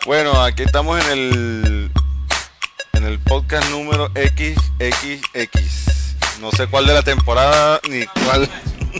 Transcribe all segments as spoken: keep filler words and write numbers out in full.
Bueno, aquí estamos en el en el podcast número equis equis equis. No sé cuál de la temporada ni cuál.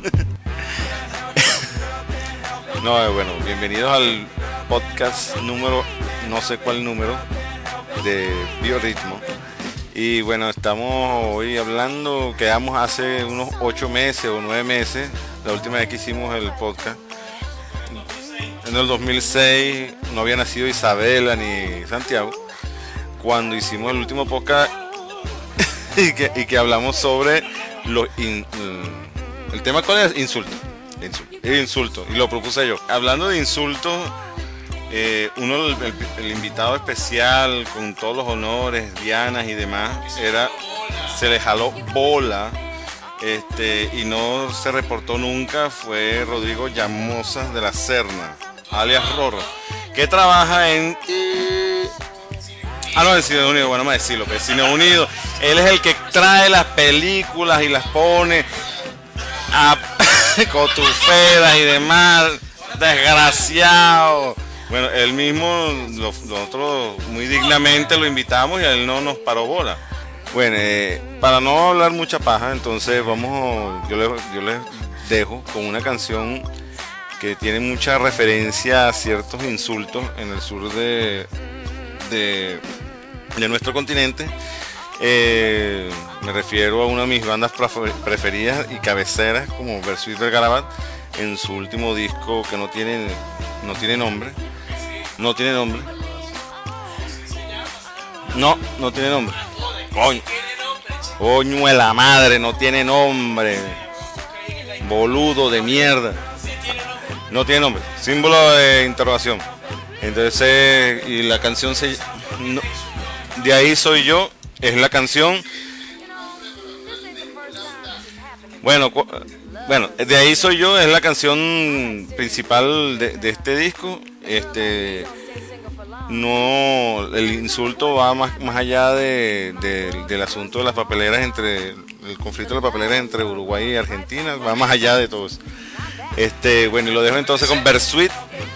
No, bueno, bienvenidos al podcast número, no sé cuál número, de Biorritmo. Y bueno, estamos hoy hablando, quedamos hace unos ocho meses o nueve meses, la última vez que hicimos el podcast. En el dos mil seis no había nacido Isabela ni Santiago cuando hicimos el último podcast y, que, y que hablamos sobre los in, el tema. ¿Cuál es? Insulto. Insulto. El insulto. Y lo propuse yo. Hablando de insultos, eh, uno el, el, el invitado especial con todos los honores, dianas y demás, era se le jaló bola. Este, y no se reportó nunca, fue Rodrigo Llamosa de la Serna, alias Rorro, que trabaja en... Ah, no, en Cine Unido, bueno, vamos a decirlo, que Cine Unido, él es el que trae las películas y las pone a cotuferas y demás, desgraciado. Bueno, él mismo, nosotros muy dignamente lo invitamos y a él no nos paró bola. Bueno, eh, para no hablar mucha paja, entonces vamos, yo les, yo les dejo con una canción que tiene mucha referencia a ciertos insultos en el sur de, de, de nuestro continente. Eh, me refiero a una de mis bandas preferidas y cabeceras como Bersuit Vergarabat en su último disco que no tiene, no tiene nombre. No tiene nombre. No, no tiene nombre. Coño. Coño de la madre, no tiene nombre. Boludo de mierda. No tiene nombre. Símbolo de interrogación. Entonces, y la canción se... No, de ahí soy yo. Es la canción. Bueno, bueno, de ahí soy yo. Es la canción principal de, de este disco. Este... No, el insulto va más, más allá de, de, del asunto de las papeleras entre el conflicto de las papeleras entre Uruguay y Argentina, va más allá de todo eso. Este, bueno, y lo dejo entonces con Bersuit.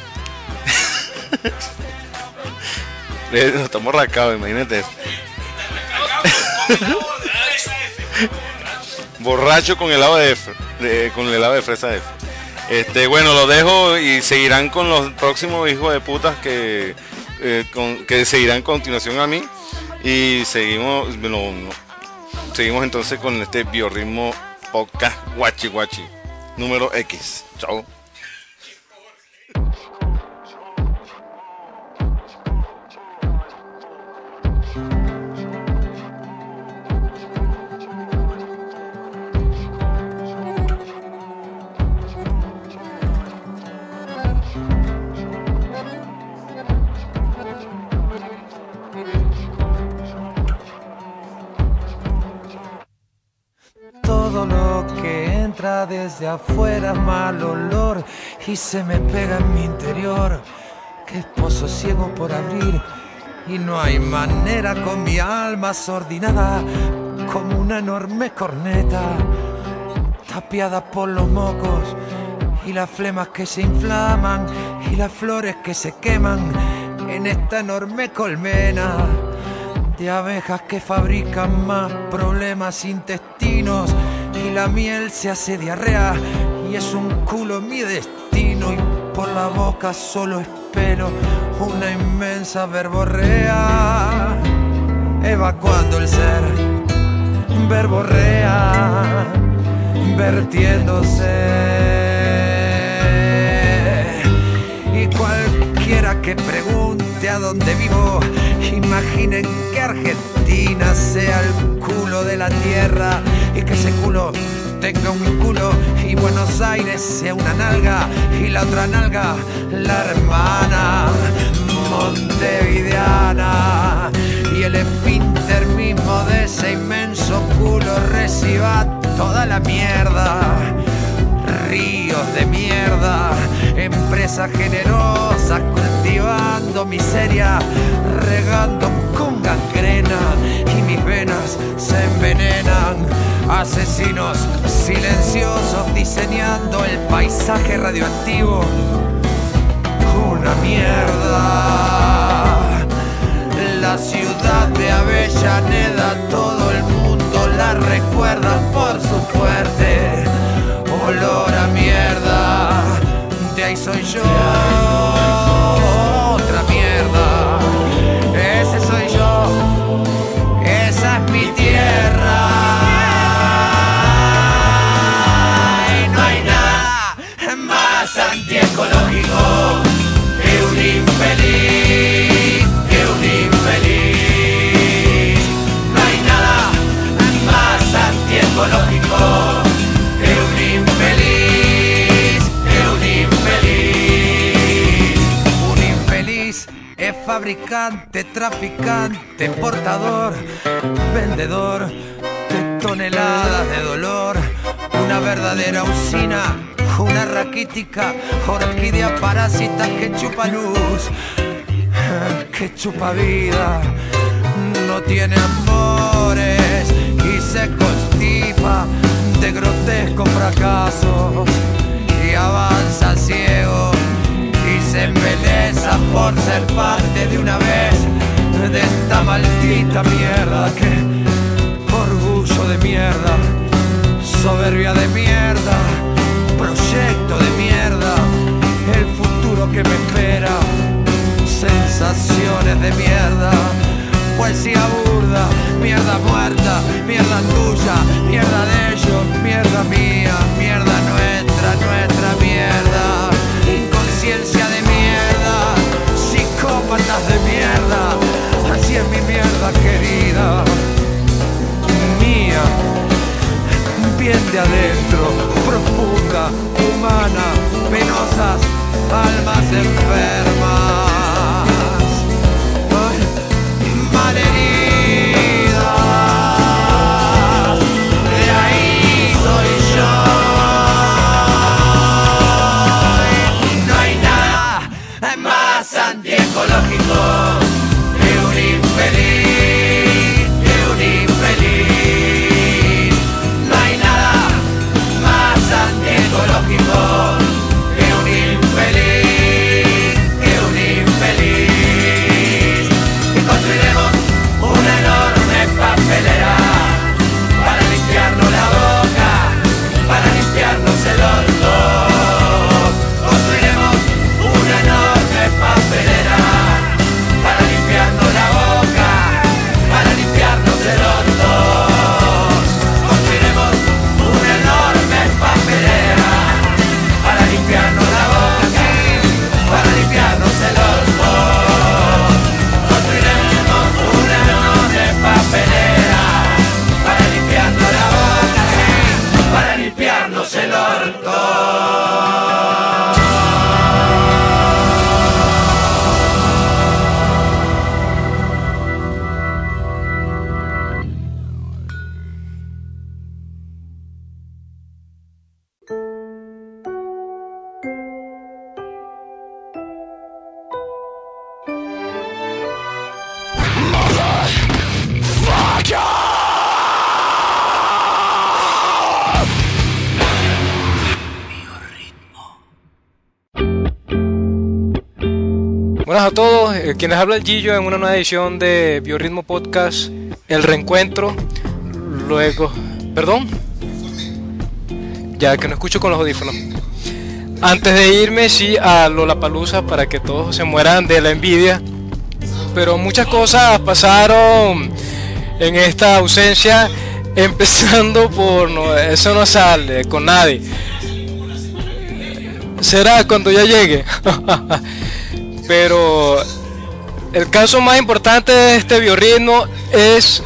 Estamos rascados, imagínate eso. Borracho con helado de, de con el helado de fresa de F. Este, bueno, lo dejo y seguirán con los próximos hijos de putas que Eh, con, que seguirán a continuación a mí y seguimos no, no, seguimos entonces con este Biorritmo podcast Guachi Guachi número X. Chao. Todo lo que entra desde afuera, mal olor, y se me pega en mi interior, que es pozo ciego por abrir, y no hay manera con mi alma sordinada, como una enorme corneta, tapiada por los mocos, y las flemas que se inflaman, y las flores que se queman, en esta enorme colmena, de abejas que fabrican más problemas intestinos, y la miel se hace diarrea, y es un culo mi destino, y por la boca solo espero una inmensa verborrea, evacuando el ser, verborrea, vertiéndose, y cualquiera que pregunte a dónde vivo, imaginen que Argentina sea el culo de la tierra y que ese culo tenga un culo y Buenos Aires sea una nalga y la otra nalga la hermana montevideana y el esfínter mismo de ese inmenso culo reciba toda la mierda. Ríos de mierda, empresas generosas cultivando miseria, regando con gangrena y mis venas se envenenan. Asesinos silenciosos diseñando el paisaje radioactivo. Una mierda. la ciudad de Avellaneda, todo el mundo la recuerda por su fuerte olor a mierda. De ahí soy yo, otra mierda. Ese soy yo, esa es mi tierra. Y no hay nada más antiecológico que un infeliz, que un infeliz. No hay nada más antiecológico que un infeliz, que un infeliz. Un infeliz es fabricante, traficante, portador, vendedor de toneladas de dolor. Una verdadera usina, una raquítica orquídea parásita que chupa luz, que chupa vida. No tiene amores y se constipa de grotescos fracasos y avanza ciego y se embeleza por ser parte de una vez de esta maldita mierda. Que orgullo de mierda, soberbia de mierda, proyecto de mierda, el futuro que me espera, sensaciones de mierda, poesía burda, mierda muerta, mierda tuya, mierda de ellos, mierda mía, mierda nuestra, nuestra mierda, inconsciencia de mierda, psicópatas de mierda, así es mi mierda querida, mía, bien de adentro, profunda, humana, penosas, almas enfermas, ay, malheridas, de ahí soy yo. No hay nada más antiecológico que un infeliz, que un infeliz. No hay nada más antiecológico que un infeliz, que un infeliz. Y construiremos una enorme papelera para limpiarnos la boca, para limpiarnos el orto. Construiremos una enorme papelera para limpiarnos la boca, para limpiarnos el orto. Construiremos una enorme papelera para limpiarnos la boca, para limpiarnos el orto. Construiremos una enorme papelera para limpiarnos la boca, para limpiarnos el orto. Buenas a todos, eh, quienes habla el Gillo en una nueva edición de Biorritmo Podcast, El Reencuentro. Luego, perdón, ya que no escucho con los audífonos. Antes de irme, sí, a Lollapalooza para que todos se mueran de la envidia. Pero muchas cosas pasaron en esta ausencia, empezando por, no, eso no sale con nadie. Será cuando ya llegue. Pero el caso más importante de este biorritmo es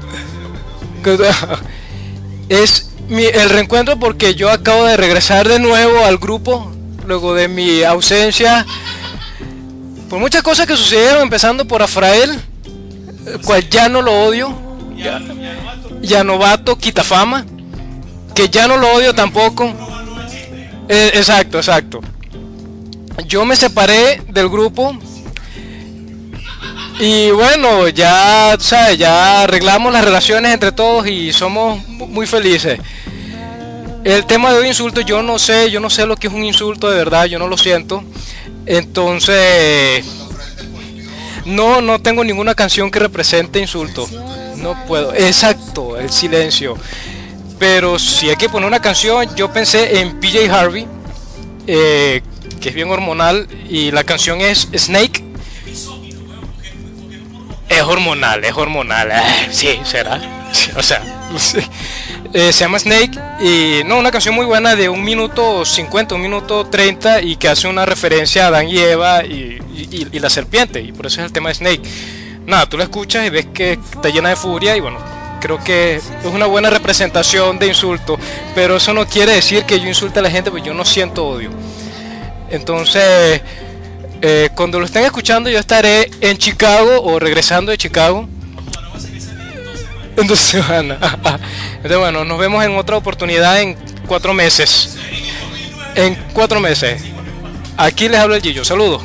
es mi, el reencuentro, porque yo acabo de regresar de nuevo al grupo luego de mi ausencia por muchas cosas que sucedieron, empezando por Afrael, el cual ya no lo odio, ya, ya novato, quita fama, que ya no lo odio tampoco. Eh, exacto, exacto. Yo me separé del grupo y bueno, ya, ¿sabes? Ya arreglamos las relaciones entre todos y somos muy felices. El tema de hoy, insultos, yo no sé, yo no sé lo que es un insulto de verdad, yo no lo siento. Entonces, no, no tengo ninguna canción que represente insulto. No puedo. Exacto, el silencio. Pero si hay que poner una canción, yo pensé en P J Harvey, eh, que es bien hormonal, y la canción es Snake. Es hormonal, es hormonal. Eh, sí, será. Sí, o sea, sí. Eh, se llama Snake y no, una canción muy buena de un minuto cincuenta, un minuto treinta y que hace una referencia a Adán y Eva y, y, y la serpiente, y por eso es el tema de Snake. Nada, tú la escuchas y ves que está llena de furia y bueno, creo que es una buena representación de insulto, pero eso no quiere decir que yo insulte a la gente, porque yo no siento odio. Entonces, eh, cuando lo estén escuchando yo estaré en Chicago o regresando de Chicago. Entonces, bueno, entonces, bueno, nos vemos en otra oportunidad en cuatro meses. En cuatro meses. Aquí les hablo el Gillo. Saludos.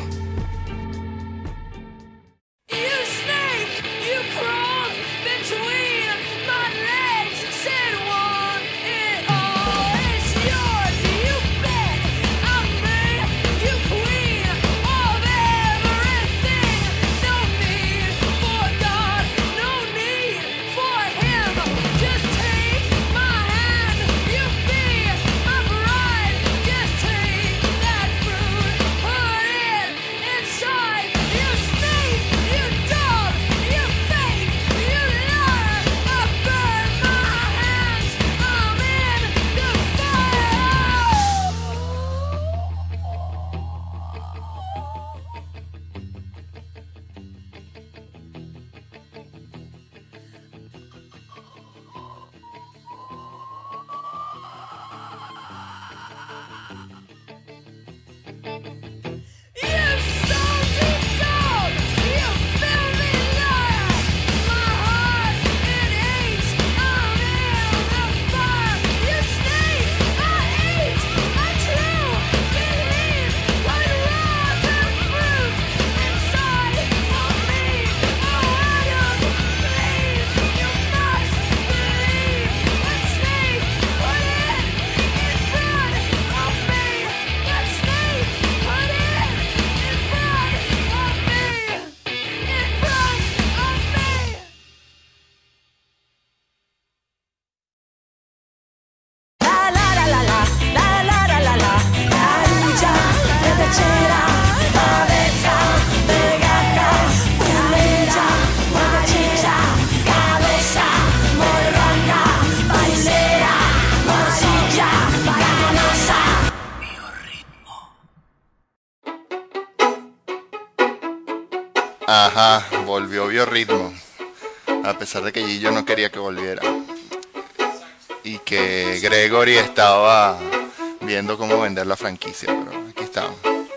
Ajá, volvió Biorritmo, a pesar de que Gillo no quería que volviera y que Gregory estaba viendo cómo vender la franquicia, pero aquí estamos.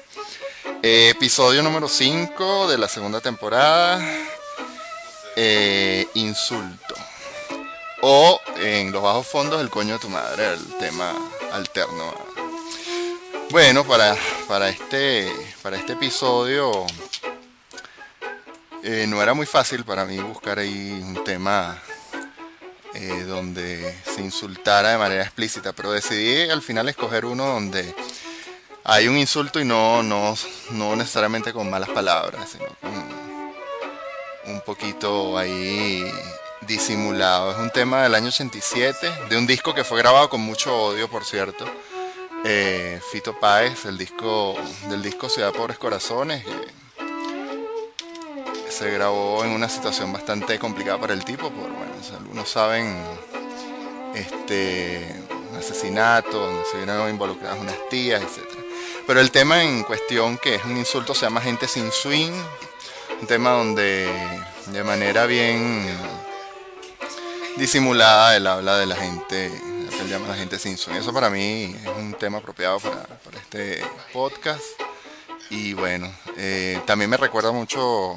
Eh, episodio número cinco de la segunda temporada, eh, insulto, o en los bajos fondos el coño de tu madre, el tema alterno. Bueno, para, para, este, para este episodio eh, no era muy fácil para mí buscar ahí un tema eh, donde se insultara de manera explícita, pero decidí al final escoger uno donde hay un insulto y no, no, no necesariamente con malas palabras, sino con un poquito ahí disimulado. Es un tema del año ochenta y siete, de un disco que fue grabado con mucho odio, por cierto. Eh, Fito Páez, el disco del disco Ciudad de Pobres Corazones, que se grabó en una situación bastante complicada para el tipo, por, bueno, o sea, algunos saben, este, un asesinato, donde se vieron involucradas unas tías, etcétera. Pero el tema en cuestión, que es un insulto, se llama Gente Sin Swing, un tema donde de manera bien disimulada él habla de la gente, lo que él llama la gente sin swing. Eso para mí es un tema apropiado para, para este podcast. Y bueno, eh, también me recuerda mucho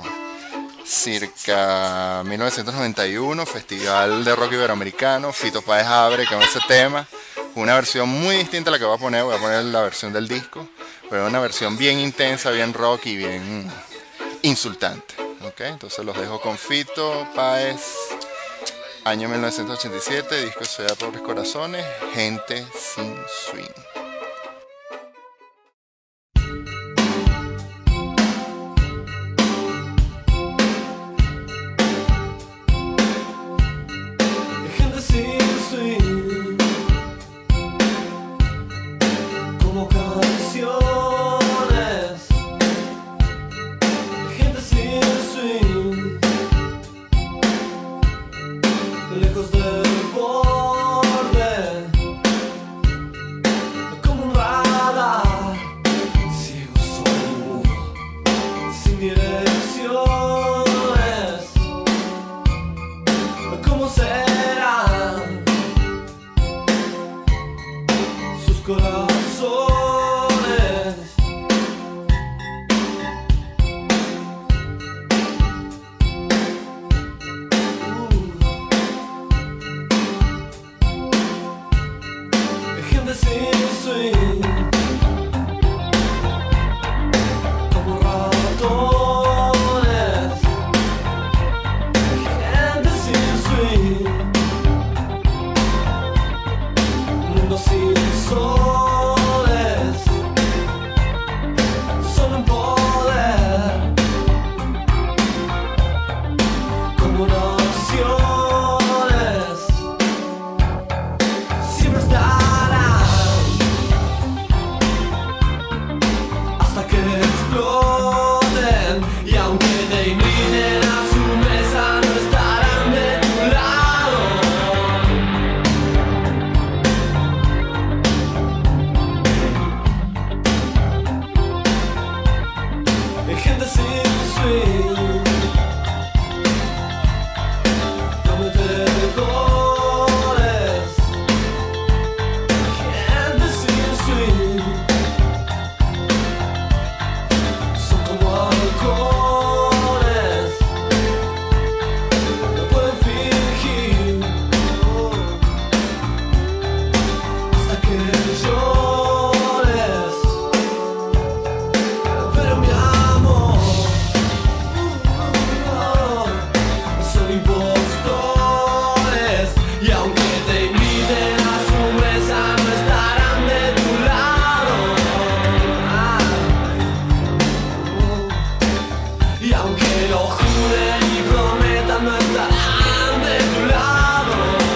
circa mil novecientos noventa y uno, Festival de Rock Iberoamericano, Fito Páez abre con ese tema, una versión muy distinta a la que voy a poner, voy a poner la versión del disco, pero una versión bien intensa, bien rock y bien insultante. Okay, entonces los dejo con Fito Páez, año mil novecientos ochenta y siete, disco Ciudad de Pobres Corazones, Gente Sin Swing. corazones. Uh. Gente sin swing, como ratones. Gente sin swing, mundo sin soles, solo en poder, como naciones, siempre estarán hasta que exploten, y aunque te inviten a su mesa no estarán de tu lado. Gente sin swing, no me perdones. Gente sin swing, son como halcones, no pueden fingir hasta que llores. Pero mi amor, son impostores, y aunque te inviten a su mesa no estarán de tu lado. Y aunque lo juren y prometan no estarán de tu lado.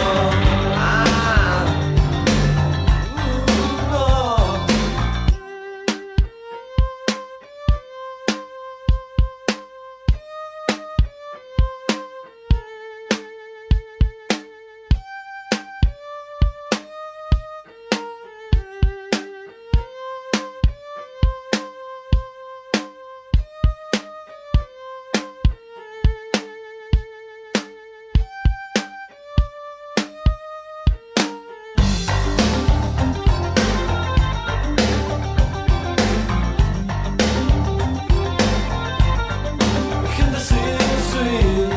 Gente sin swing,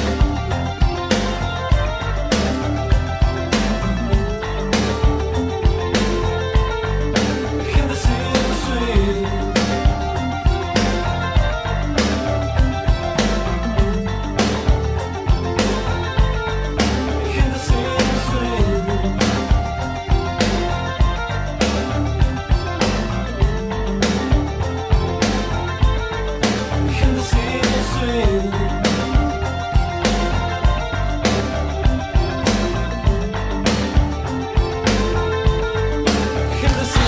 gente sin swing, gente sin swing, gente sin swing. Gente sin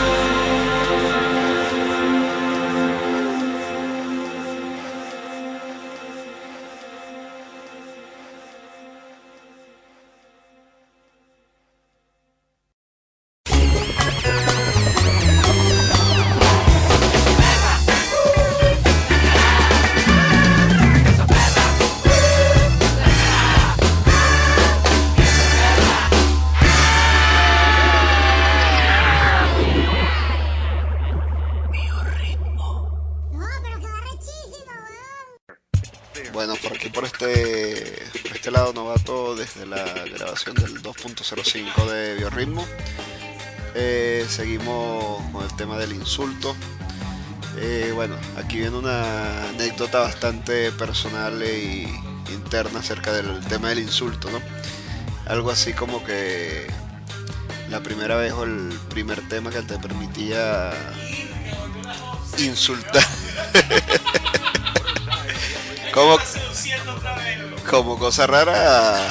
Bueno, por aquí por este, por este lado novato desde la grabación del dos punto cero cinco de Biorritmo. Eh, seguimos con el tema del insulto. Eh, bueno, aquí viene una anécdota bastante personal e interna acerca del tema del insulto, ¿no? Algo así como que la primera vez o el primer tema que te permitía insultar. como, como cosa rara,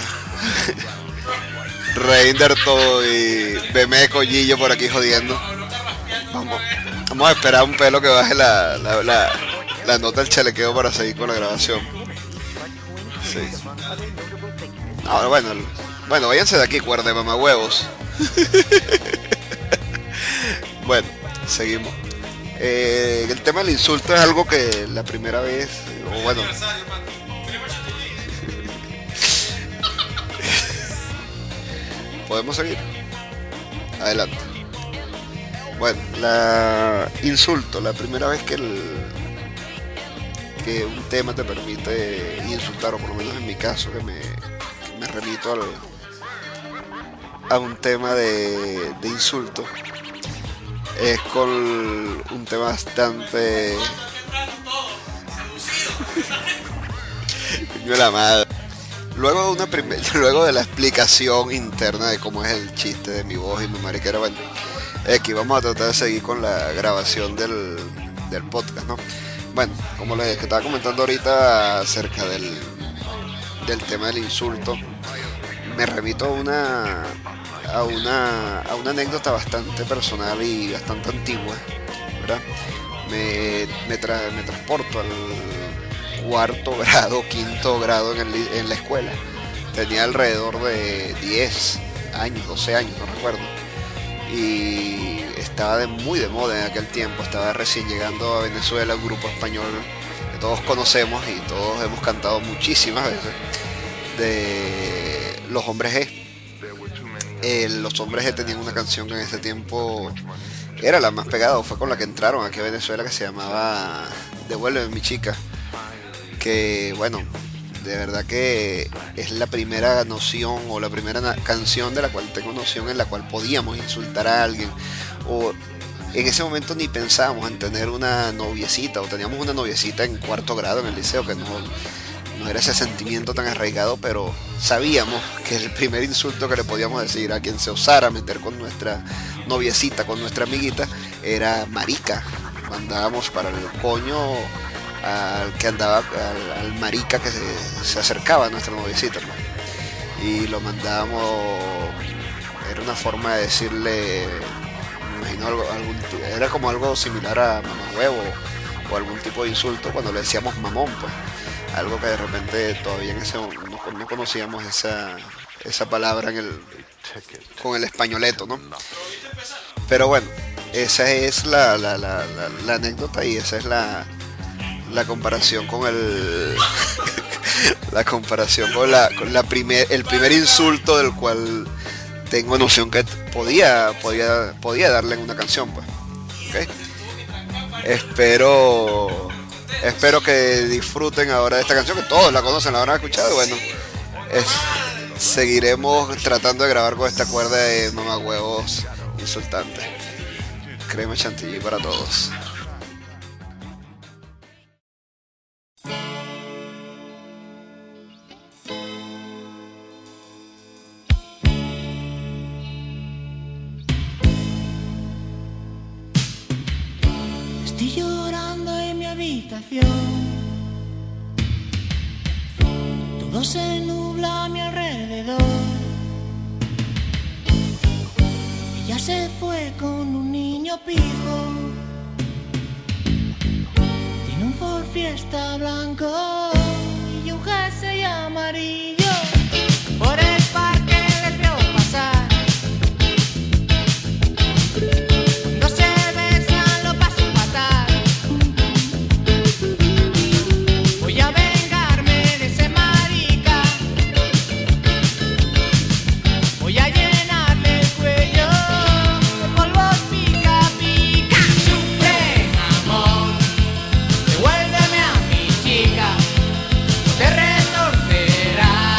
Reinder todo y Bemeco Gillo por aquí jodiendo. Vamos, vamos a esperar un pelo que baje la, la, la, la nota del chalequeo para seguir con la grabación. Sí. No, bueno, bueno, váyanse de aquí, cuerda de mamahuevos. Bueno, seguimos. Eh, el tema del insulto es algo que la primera vez, o bueno, podemos seguir. Adelante. Bueno, la insulto, la primera vez que el que un tema te permite insultar, o por lo menos en mi caso, que me, que me remito al, a un tema de, de insulto, es con un tema bastante Coño de la madre. Luego de una primer, luego de la explicación interna de cómo es el chiste de mi voz y mi mariquera, bueno, aquí vamos a tratar de seguir con la grabación del, del podcast, ¿no? Bueno, como les estaba comentando ahorita acerca del, del tema del insulto, me remito a una a una a una anécdota bastante personal y bastante antigua, ¿verdad? Me, me, tra, me transporto al cuarto grado, quinto grado en, el, en la escuela. Tenía alrededor de diez años, doce años, no recuerdo. Y estaba de, muy de moda en aquel tiempo. Estaba recién llegando a Venezuela un grupo español que todos conocemos y todos hemos cantado muchísimas veces, de Los Hombres G. Eh, los Hombres G tenían una canción que en ese tiempo era la más pegada, fue con la que entraron aquí a Venezuela, que se llamaba Devuélveme mi chica. Que bueno, de verdad que es la primera noción o la primera na- canción de la cual tengo noción en la cual podíamos insultar a alguien, o en ese momento ni pensábamos en tener una noviecita, o teníamos una noviecita en cuarto grado en el liceo, que no, no era ese sentimiento tan arraigado, pero sabíamos que el primer insulto que le podíamos decir a quien se osara meter con nuestra noviecita, con nuestra amiguita, era marica. Mandábamos para el coño al que andaba, al, al marica que se, se acercaba a nuestra noviecita, ¿no? Y lo mandábamos, era una forma de decirle, me imagino algo, algún, era como algo similar a mamahuevo o algún tipo de insulto cuando le decíamos mamón, pues, algo que de repente todavía en ese momento no, no conocíamos esa, esa palabra en el, con el españoleto, ¿no? Pero bueno, esa es la, la, la, la, la anécdota, y esa es la la comparación con el la comparación con la con la primer el primer insulto del cual tengo noción que podía podía podía darle en una canción, pues. ¿Okay? Espero espero que disfruten ahora de esta canción, que todos la conocen, la habrán escuchado, y bueno, es, seguiremos tratando de grabar con esta cuerda de mamahuevos insultantes. Crema chantilly para todos. Estoy llorando en mi habitación, todo se nubla a mi alrededor. Ella se fue con un niño pijo, tiene un Ford Fiesta blanco y un jersey amarillo. Por el parque les veo pasar, no se besan, lo paso fatal. Voy a vengarme de ese marica, voy a llenarle el cuello de polvos pica pica. Sufre, amor, devuélveme a mi chica, te retorcerá.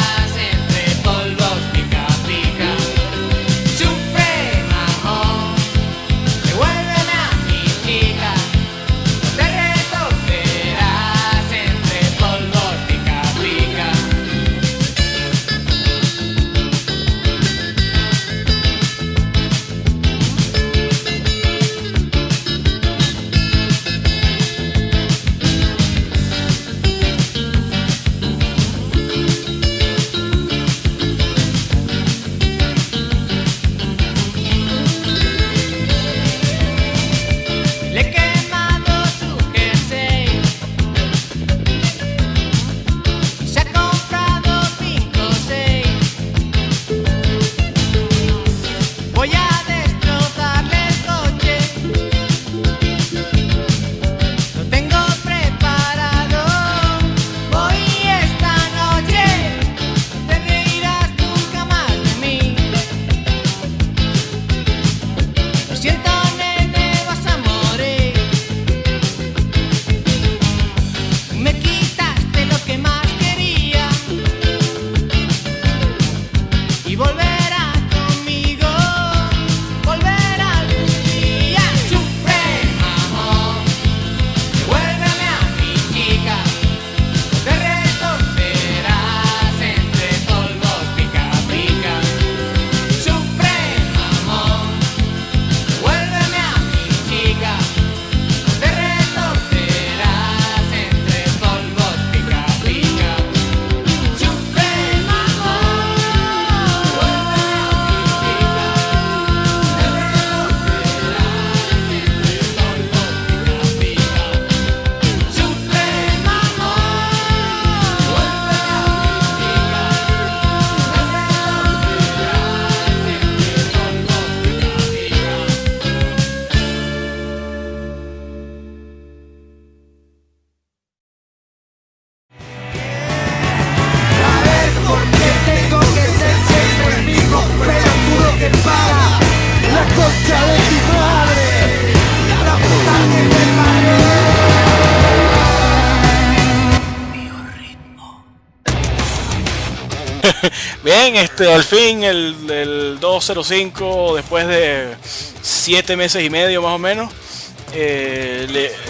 Bien, este, al fin el, el dos cero cinco, después de siete meses y medio más o menos, eh, le, eh,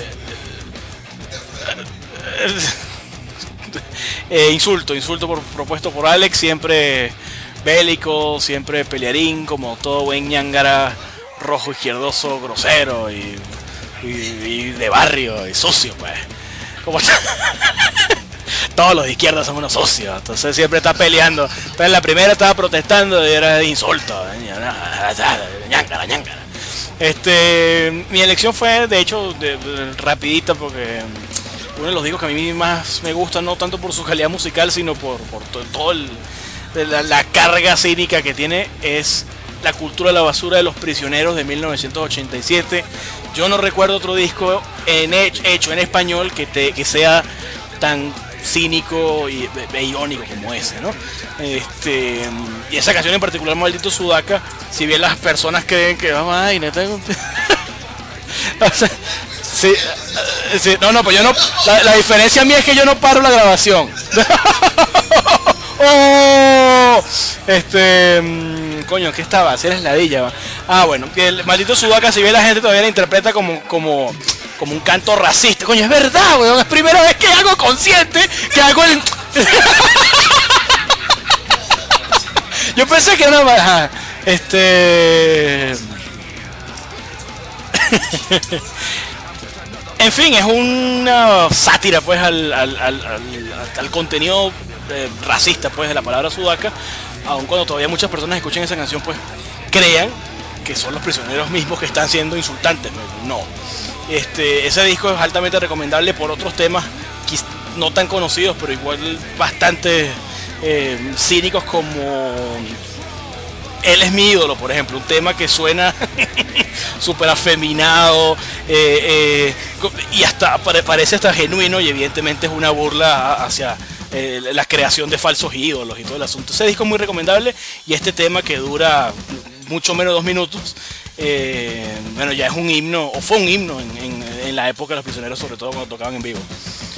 eh, insulto, insulto por, propuesto por Alex, siempre bélico, siempre pelearín, como todo buen ñangara, rojo, izquierdoso, grosero y, y, y de barrio y sucio, pues. Como todos los de izquierda son unos socios, entonces siempre está peleando. Entonces en la primera estaba protestando y era de insulto, ñangara, ñangara. Este, mi elección fue de hecho de, de, rapidita, porque uno de los discos que a mí más me gusta, no tanto por su calidad musical, sino por, por todo, todo el, la, la carga cínica que tiene, es La cultura de la basura de los prisioneros de mil novecientos ochenta y siete. Yo no recuerdo otro disco en, hecho en español que, te, que sea tan cínico y e irónico como ese, ¿no? Este, y esa canción en particular, Maldito Sudaca, si bien las personas creen que vamos, ay, neta, o sea, sí, sí, no, no, pues yo no, la, la diferencia mía es que yo no paro la grabación. Oh, este, mmm, coño, ¿qué estaba? Si eres ladilla, va. Ah, bueno, que el Maldito Sudaca, si bien la gente todavía la interpreta como, como, como un canto racista, coño, es verdad, weón, es primera vez que hago consciente que hago el... Yo pensé que era una... Este... En fin, es una sátira, pues, al, al, al, al, al contenido eh, racista, pues, de la palabra sudaca, aun cuando todavía muchas personas escuchen esa canción, pues, crean que son los prisioneros mismos que están siendo insultantes. No. Este, ese disco es altamente recomendable por otros temas no tan conocidos, pero igual bastante eh, cínicos, como Él es mi ídolo, por ejemplo, un tema que suena súper afeminado eh, eh, y hasta parece hasta genuino, y evidentemente es una burla hacia eh, la creación de falsos ídolos y todo el asunto. Ese disco es muy recomendable, y este tema, que dura mucho menos de dos minutos, eh, bueno, ya es un himno, o fue un himno en, en, en la época de los prisioneros, sobre todo cuando tocaban en vivo.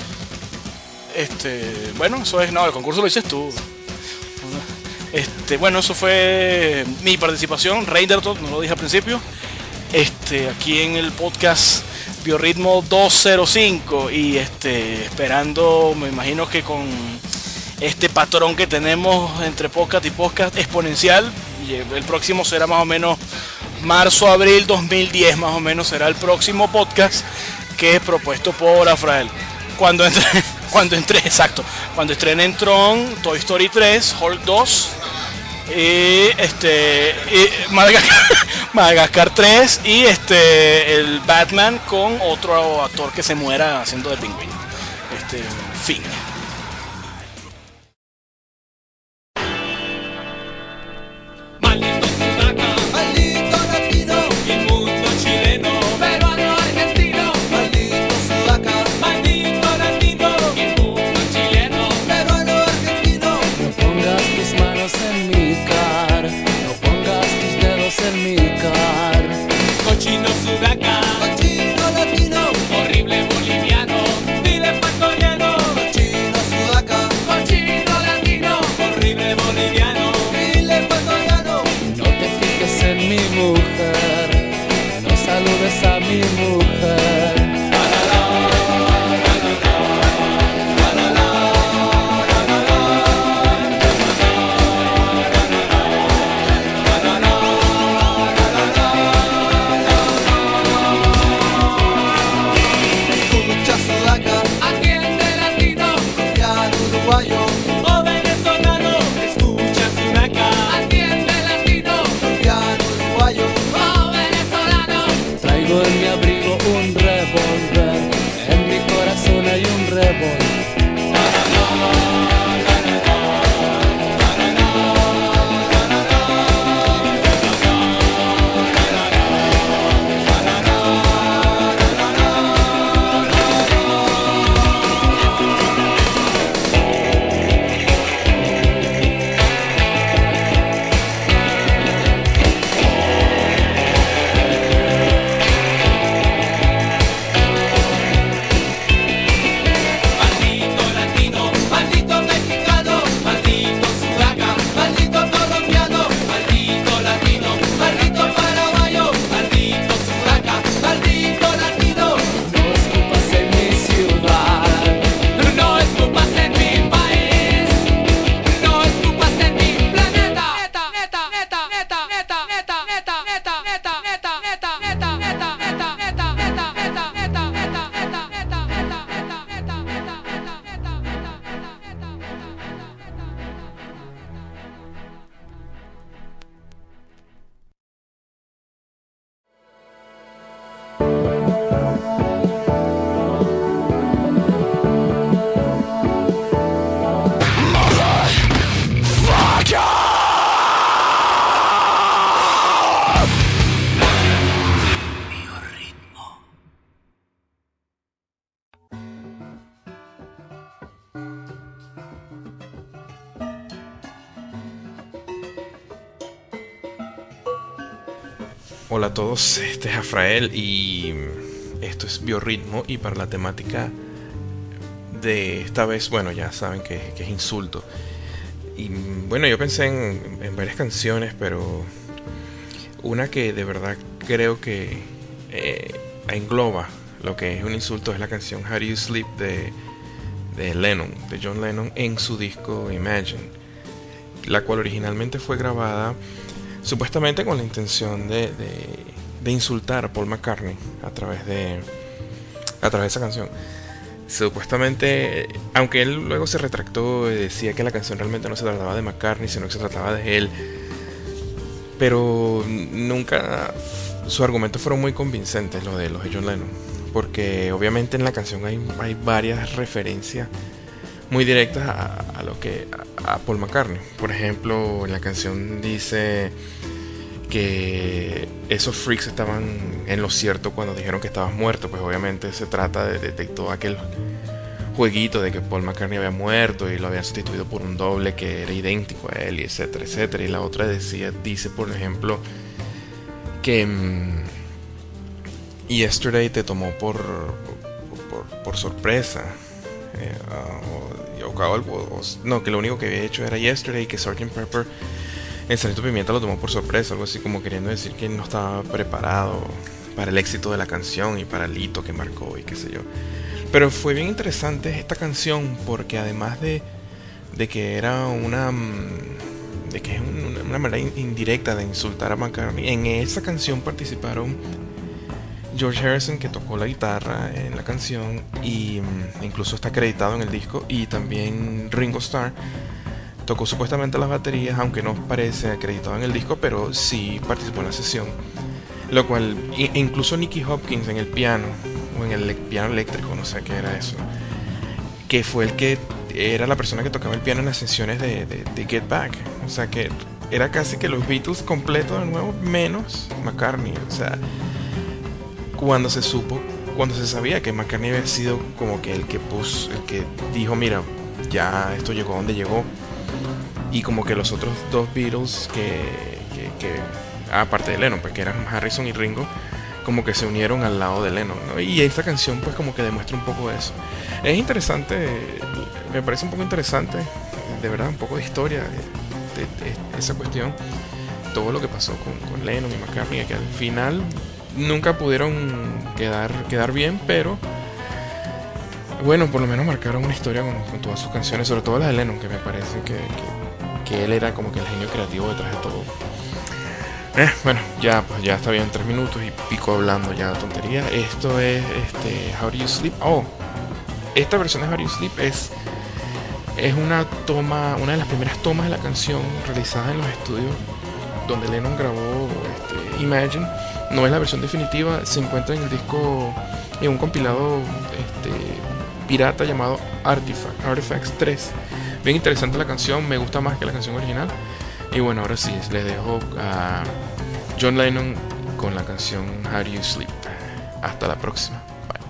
Este, bueno, eso es, no, el concurso lo dices tú. Este, bueno, eso fue mi participación, Reinderton, no lo dije al principio, este, aquí en el podcast Biorritmo doscientos cinco, y este, esperando, me imagino que con este patrón que tenemos entre podcast y podcast exponencial, el próximo será más o menos marzo, abril dos mil diez, más o menos será el próximo podcast, que es propuesto por Afrael. Cuando entre, cuando entre, exacto, cuando estrenen Tron, Toy Story tres, Hulk dos, y este y Madagascar, Madagascar tres, y este el Batman con otro actor que se muera haciendo de pingüino. Este, fin. Hola a todos, este es Afrael y esto es Biorritmo, y para la temática de esta vez, bueno, ya saben que, que es insulto. Y bueno, yo pensé en, en varias canciones, pero una que de verdad creo que eh, engloba lo que es un insulto es la canción How Do You Sleep de, de Lennon, de John Lennon, en su disco Imagine, la cual originalmente fue grabada supuestamente con la intención de, de, de insultar a Paul McCartney a través de a través de esa canción. Supuestamente, aunque él luego se retractó y decía que la canción realmente no se trataba de McCartney, sino que se trataba de él, pero nunca, sus argumentos fueron muy convincentes, los de los de John Lennon, porque obviamente en la canción hay, hay varias referencias muy directas a, a lo que a, a Paul McCartney. Por ejemplo, en la canción dice que esos freaks estaban en lo cierto cuando dijeron que estabas muerto. Pues obviamente se trata de, de, de todo aquel jueguito de que Paul McCartney había muerto y lo habían sustituido por un doble que era idéntico a él, y etcétera, etcétera. Y la otra decía, dice por ejemplo que um, Yesterday te tomó por por, por sorpresa. Eh, uh, o, o, o, no, que lo único que había hecho era Yesterday, y que sergeant Pepper en Sargento Pimienta lo tomó por sorpresa, algo así como queriendo decir que no estaba preparado para el éxito de la canción y para el hito que marcó y qué sé yo. Pero fue bien interesante esta canción porque además de, de que era una de que es una, una manera indirecta de insultar a McCartney, en esa canción participaron George Harrison, que tocó la guitarra en la canción y um, incluso está acreditado en el disco, y también Ringo Starr tocó supuestamente las baterías, aunque no parece acreditado en el disco, pero sí participó en la sesión, lo cual, incluso Nicky Hopkins en el piano, o en el piano eléctrico, no sé qué era eso, que fue el que era la persona que tocaba el piano en las sesiones de, de, de Get Back, o sea que era casi que los Beatles completos de nuevo, menos McCartney. O sea, cuando se supo, cuando se sabía que McCartney había sido como que el que puso, el que dijo, mira, ya esto llegó a donde llegó, y como que los otros dos Beatles que, que, que aparte de Lennon, pues que eran Harrison y Ringo, como que se unieron al lado de Lennon, ¿no? Y esta canción pues como que demuestra un poco de eso. Es interesante, me parece un poco interesante, de verdad, un poco de historia de, de, de esa cuestión, todo lo que pasó con, con Lennon y McCartney, que al final nunca pudieron quedar, quedar bien, pero bueno, por lo menos marcaron una historia con, con todas sus canciones, sobre todo las de Lennon, que me parece que, que, que él era como que el genio creativo detrás de todo. Eh, bueno, ya pues ya está bien, tres minutos y pico hablando ya tontería. Esto es este How Do You Sleep. Oh, esta versión de How Do You Sleep es es una toma, una de las primeras tomas de la canción realizada en los estudios donde Lennon grabó este, Imagine. No es la versión definitiva, se encuentra en el disco, en un compilado este, pirata llamado Artifact, Artifacts tres. Bien interesante la canción, me gusta más que la canción original. Y bueno, ahora sí, les dejo a John Lennon con la canción How Do You Sleep. Hasta la próxima. Bye.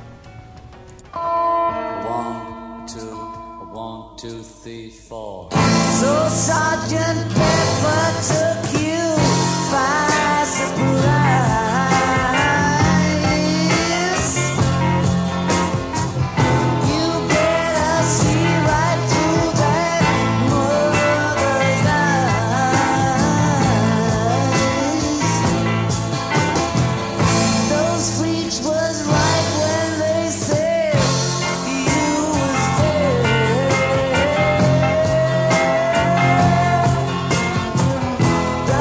One, two, one, two, three, four. So Sergeant Pepper took you by surprise. You better see right through that mother's eyes. Those freaks was right when they said you was dead.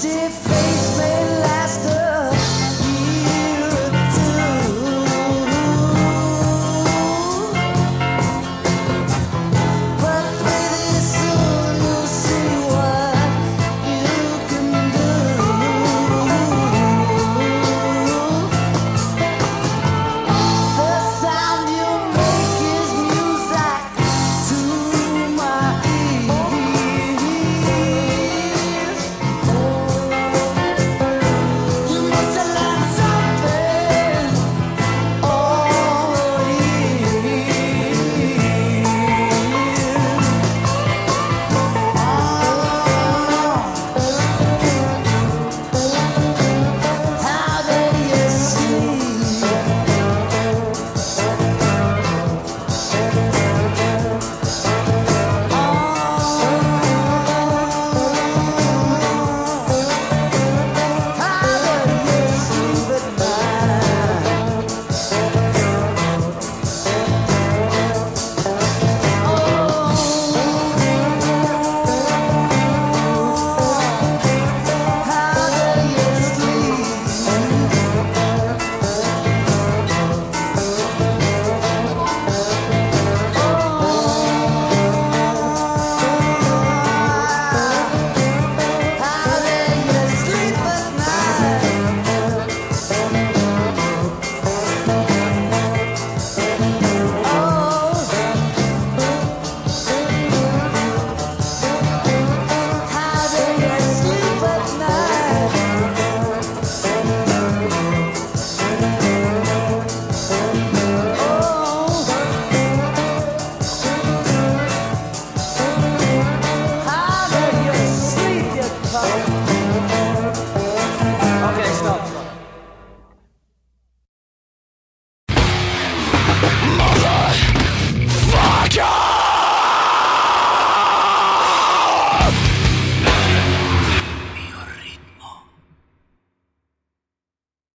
defend.